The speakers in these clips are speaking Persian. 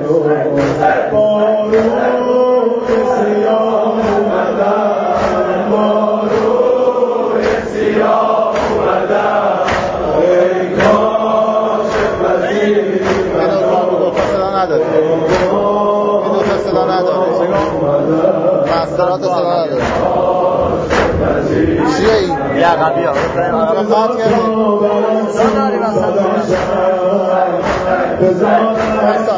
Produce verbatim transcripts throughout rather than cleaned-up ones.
مسترات صدا نداره چیه این؟ یه عقبی ها عقب قطع کردیم صدا داری مثلا وایسا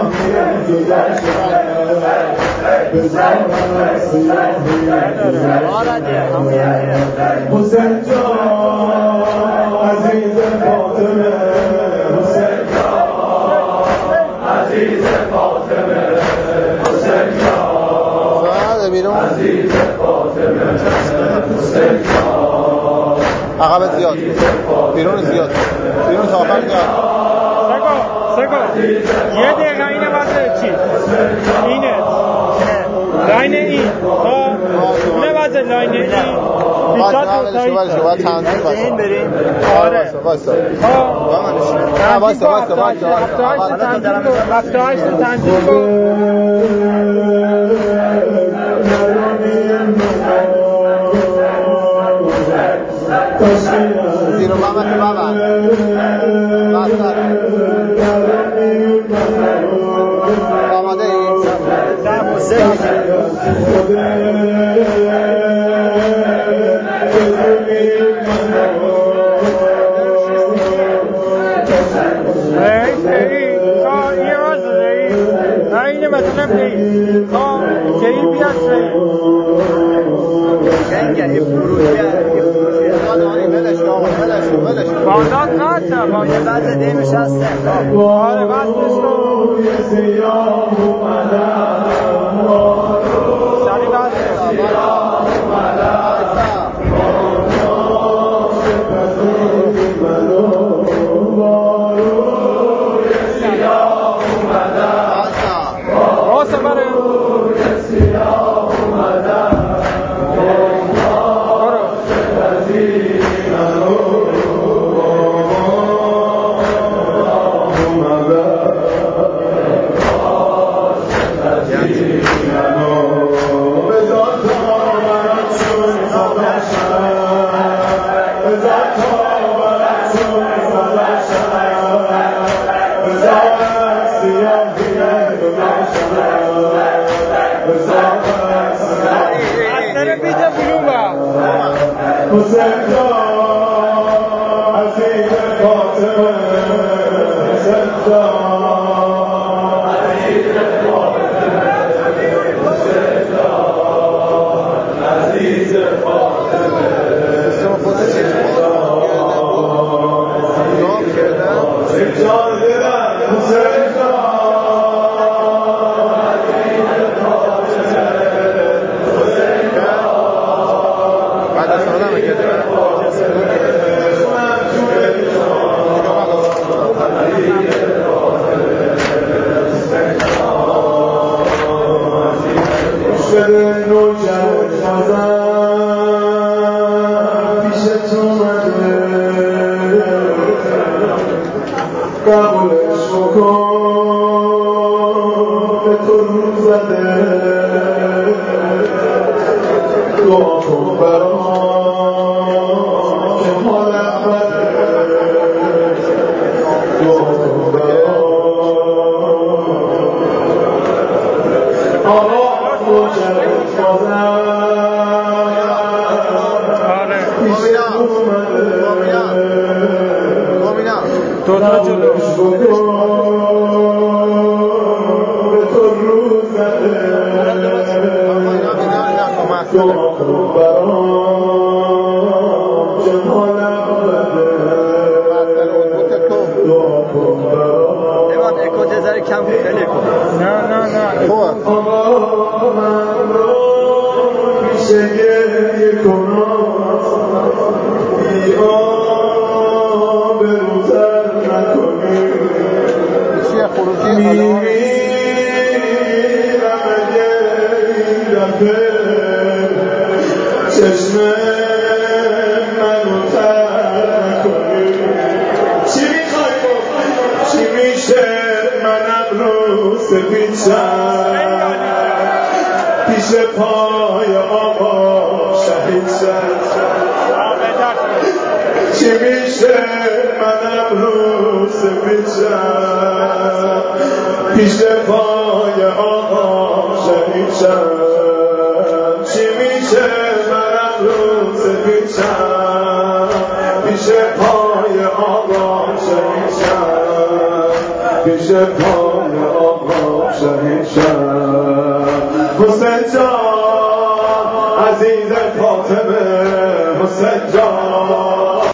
وایسا آردیه همه حسین جان عزیز فاطمه حسین جان عزیز فاطمه حسین جان بیرون عزیز فاطمه حسین جان عقبت زیاد بیرون زیاد بیرون تا آخر زیاد سگو سگو یه دقیقه اینه واسه چی؟ اینه لاین این ها اونه واسه لاین این بیچات روتایی باید تنظیم باشه این بریم آره واسه ها واسه واسه واسه هفته هشت تنظیم کن زیرو مامت بابا بستر آماده ای؟ در موسیقی اینه مثلا بی ها که این بیاد سی جنگه این فروش ولش کن ولش کن ولش کن بازار قطعه یه بعض دیمش هسته آره بس نیستو سری بسته واسه بره حسین جان عزیز فاطمه حسین جان عزیز فاطمه حسین جان عزیز فاطمه شما خودت چیز حسین جان دیدن حسین جان قبولش بکن به تو رو زده دعا کن برام که حالم بده دعا کن برام آقا روشنت بازم پیش اومده تو تا جلو ایمان اکو جزاری کم خیلی اکو نه نه نه میشه گریه کنم بیا به روزر نکنی شم پیش پای آقا شهید شم چی میشه منم رو سفید شم پیش پای آقا شهید شم چی میشه منم رو سفید شم پیش پای آقا شهید شم پیش پای آقا شهید شم حسین جان